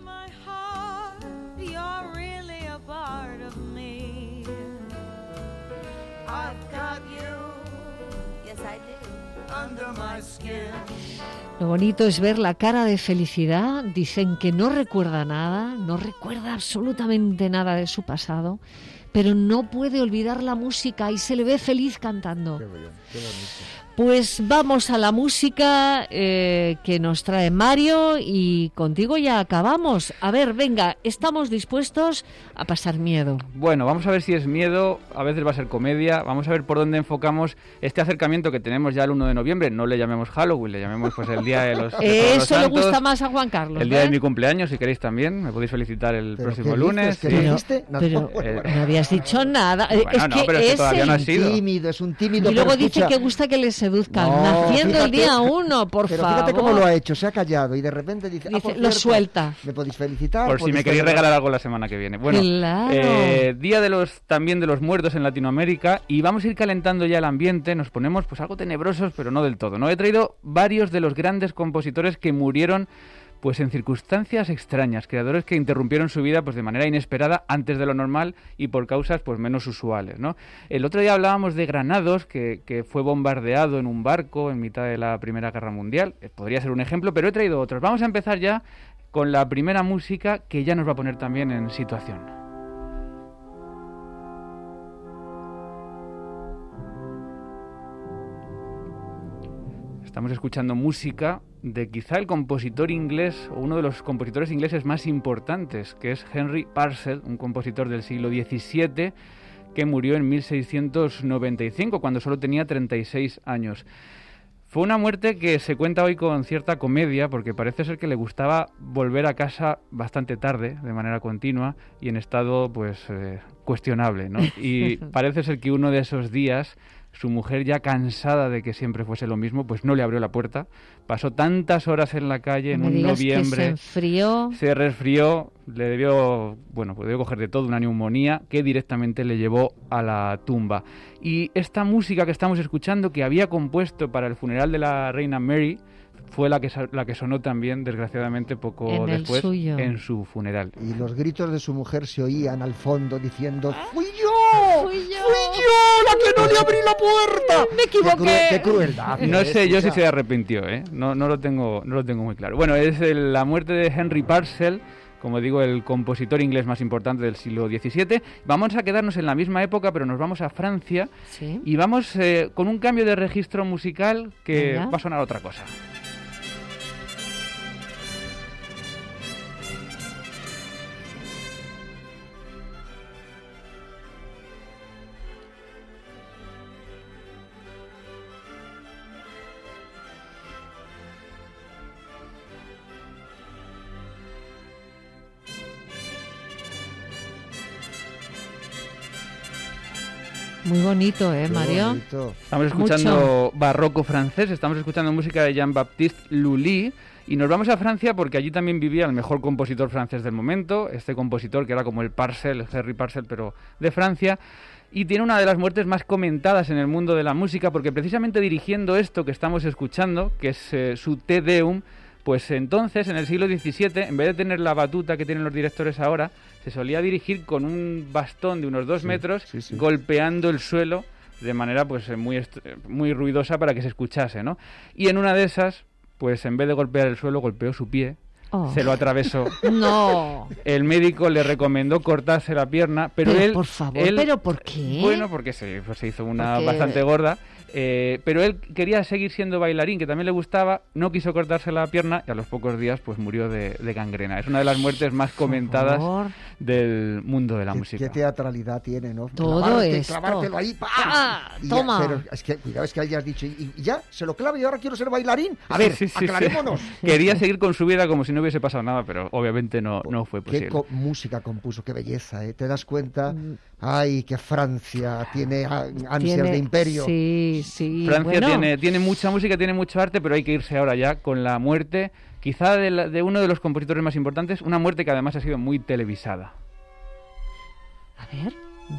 Lo bonito es ver la cara de felicidad. Dicen que no recuerda nada, no recuerda absolutamente nada de su pasado, pero no puede olvidar la música y se le ve feliz cantando. Qué bien, qué bonito. Pues vamos a la música que nos trae Mario y contigo ya acabamos. A ver, venga, estamos dispuestos a pasar miedo. Bueno, vamos a ver si es miedo, a veces va a ser comedia, vamos a ver por dónde enfocamos este acercamiento que tenemos ya el 1 de noviembre. No le llamemos Halloween, le llamemos pues el día de los Eso los le gusta más a Juan Carlos. El día de mi cumpleaños, si queréis también, me podéis felicitar el próximo lunes. Pero no habías dicho nada. Bueno, es no, que pero es que todavía no ha sido. Es un tímido. Y luego dice escucha, que gusta que le seduzcan. No, naciendo fíjate, el día 1, por pero favor. fíjate cómo lo ha hecho, se ha callado y de repente dice Lo por cierto, suelta. Me podéis felicitar. Por si me queréis regalar algo la semana que viene. Bueno, claro. Día también de los muertos en Latinoamérica, y vamos a ir calentando ya el ambiente. Nos ponemos pues algo tenebrosos, pero no del todo, ¿no? He traído varios de los grandes compositores que murieron pues en circunstancias extrañas, creadores que interrumpieron su vida pues de manera inesperada, antes de lo normal y por causas pues menos usuales, ¿no? El otro día hablábamos de Granados, que fue bombardeado en un barco en mitad de la Primera Guerra Mundial. Podría ser un ejemplo, pero he traído otros. Vamos a empezar ya con la primera música, que ya nos va a poner también en situación. Estamos escuchando música de quizá el compositor inglés, o uno de los compositores ingleses más importantes, que es Henry Purcell, un compositor del siglo XVII que murió en 1695, cuando solo tenía 36 años. Fue una muerte que se cuenta hoy con cierta comedia, porque parece ser que le gustaba volver a casa bastante tarde, de manera continua, y en estado pues cuestionable, ¿no? Y parece ser que uno de esos días Su mujer, ya cansada de que siempre fuese lo mismo, pues no le abrió la puerta. Pasó tantas horas en la calle en un noviembre. Que se enfrió. Se resfrió, le debió coger de todo, una neumonía que directamente le llevó a la tumba. Y esta música que estamos escuchando, que había compuesto para el funeral de la reina Mary, fue la que sonó también, desgraciadamente, poco después en su funeral. Y los gritos de su mujer se oían al fondo diciendo: ¡Fui yo! ¡Fui yo la que no le abrí la puerta! ¡Me equivoqué! ¡Qué crueldad! No sé yo si se arrepintió, ¿eh? No lo tengo muy claro. Bueno, es la muerte de Henry Purcell, como digo, el compositor inglés más importante del siglo XVII. Vamos a quedarnos en la misma época, pero nos vamos a Francia. ¿Sí? Y vamos con un cambio de registro musical que va a sonar otra cosa. Muy bonito, Mario? Bonito. Estamos escuchando barroco francés, estamos escuchando música de Jean-Baptiste Lully y nos vamos a Francia porque allí también vivía el mejor compositor francés del momento, este compositor que era como el Purcell, el Henry Purcell, pero de Francia, y tiene una de las muertes más comentadas en el mundo de la música porque precisamente dirigiendo esto que estamos escuchando, que es su Te Deum, pues entonces, en el siglo XVII, en vez de tener la batuta que tienen los directores ahora, se solía dirigir con un bastón de unos 2 metros, golpeando el suelo de manera pues muy ruidosa para que se escuchase, ¿no? Y en una de esas, pues en vez de golpear el suelo, golpeó su pie, se lo atravesó. ¡No! El médico le recomendó cortarse la pierna, pero él... Por favor, ¿pero por qué? Bueno, porque se hizo una bastante gorda. Pero él quería seguir siendo bailarín, que también le gustaba, no quiso cortarse la pierna y a los pocos días pues murió de gangrena. Es una de las muertes más comentadas del mundo de la música. Qué teatralidad tiene, ¿no? Todo esto. Clavártelo ahí, toma. Pero es que, cuidado, es que hayas dicho, y ya, se lo clava y ahora quiero ser bailarín. A ver, aclarémonos. Quería seguir con su vida como si no hubiese pasado nada, pero obviamente no fue posible. Qué música compuso, qué belleza, ¿eh? ¿Te das cuenta? Ay, que Francia tiene ansias de imperio. Sí. Francia tiene mucha música, tiene mucho arte, pero hay que irse ahora ya con la muerte, quizá de uno de los compositores más importantes, una muerte que además ha sido muy televisada. A ver.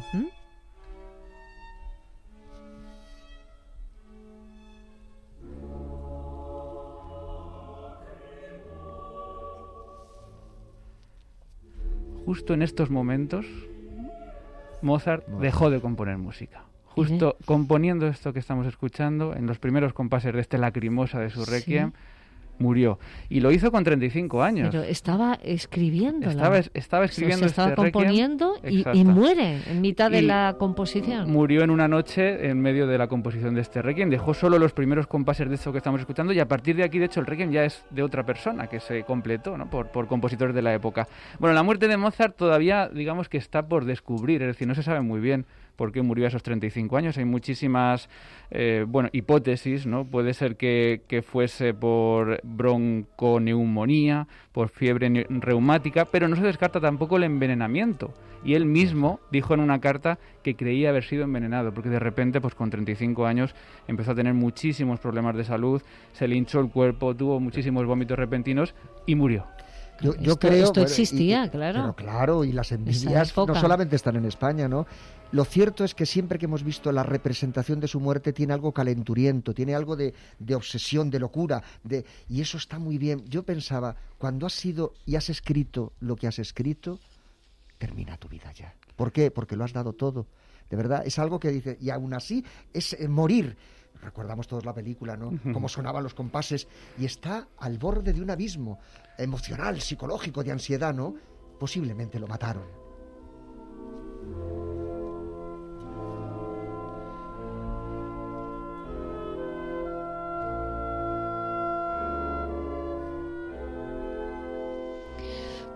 Justo en estos momentos, Mozart dejó de componer música. Justo componiendo esto que estamos escuchando, en los primeros compases de este Lacrimosa de su Requiem, murió. Y lo hizo con 35 años. Pero estaba escribiendo. Estaba escribiendo estaba componiendo y muere en mitad de la composición. Murió en una noche en medio de la composición de este Requiem. Dejó solo los primeros compases de esto que estamos escuchando y a partir de aquí, de hecho, el Requiem ya es de otra persona que se completó, ¿no? por compositores de la época. Bueno, la muerte de Mozart todavía, digamos que está por descubrir, es decir, no se sabe muy bien por qué murió a esos 35 años. Hay muchísimas hipótesis, ¿no? Puede ser que fuese por bronconeumonía, por fiebre reumática, pero no se descarta tampoco el envenenamiento. Y él mismo dijo en una carta que creía haber sido envenenado, porque de repente, pues con 35 años, empezó a tener muchísimos problemas de salud, se le hinchó el cuerpo, tuvo muchísimos vómitos repentinos y murió. Yo creo, esto existía, claro. Pero claro, y las envidias no solamente están en España, ¿no? Lo cierto es que siempre que hemos visto la representación de su muerte tiene algo calenturiento, tiene algo de obsesión, de locura, y eso está muy bien. Yo pensaba, cuando has sido y has escrito lo que has escrito, termina tu vida ya. ¿Por qué? Porque lo has dado todo. De verdad, es algo que dice, y aún así es morir. Recordamos todos la película, ¿no? Cómo sonaban los compases. Y está al borde de un abismo emocional, psicológico, de ansiedad, ¿no? Posiblemente lo mataron.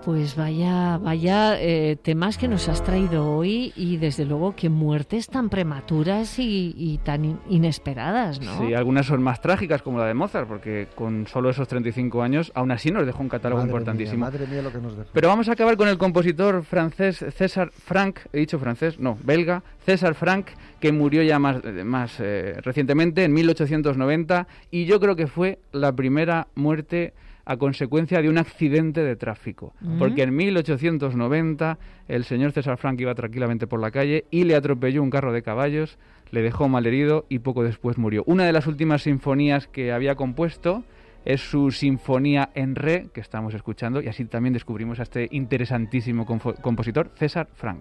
Pues vaya temas que nos has traído hoy y desde luego que muertes tan prematuras y tan inesperadas, ¿no? Sí, algunas son más trágicas como la de Mozart, porque con solo esos 35 años aún así nos dejó un catálogo importantísimo. Madre mía lo que nos dejó. Pero vamos a acabar con el compositor francés César Franck, belga, César Franck, que murió ya más recientemente, en 1890, y yo creo que fue la primera muerte a consecuencia de un accidente de tráfico. Porque en 1890 el señor César Franck iba tranquilamente por la calle y le atropelló un carro de caballos, le dejó malherido y poco después murió. Una de las últimas sinfonías que había compuesto es su Sinfonía en Re, que estamos escuchando, y así también descubrimos a este interesantísimo compositor, César Franck.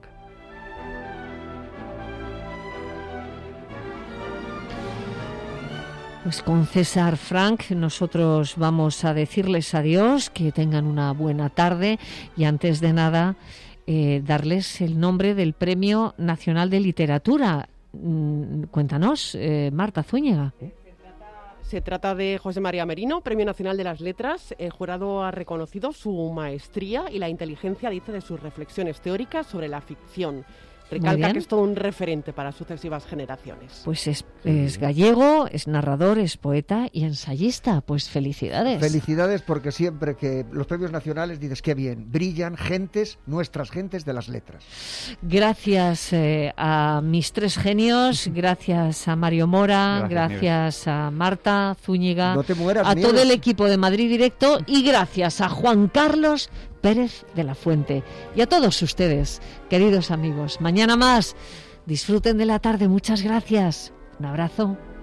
Pues con César Franck nosotros vamos a decirles adiós, que tengan una buena tarde y antes de nada darles el nombre del Premio Nacional de Literatura. Cuéntanos, Marta Zúñiga. Se trata de José María Merino, Premio Nacional de las Letras. El jurado ha reconocido su maestría y la inteligencia, dice, de sus reflexiones teóricas sobre la ficción. Recalca que es todo un referente para sucesivas generaciones. Pues es gallego, es narrador, es poeta y ensayista. Pues felicidades. Felicidades, porque siempre que los premios nacionales dices qué bien, brillan nuestras gentes de las letras. Gracias a mis tres genios, gracias a Mario Mora, gracias a Marta Zúñiga, no te mueras, a Nieves. todo el equipo de Madrid Directo y gracias a Juan Carlos Pérez de la Fuente y a todos ustedes, queridos amigos. Mañana más, disfruten de la tarde, muchas gracias. Un abrazo.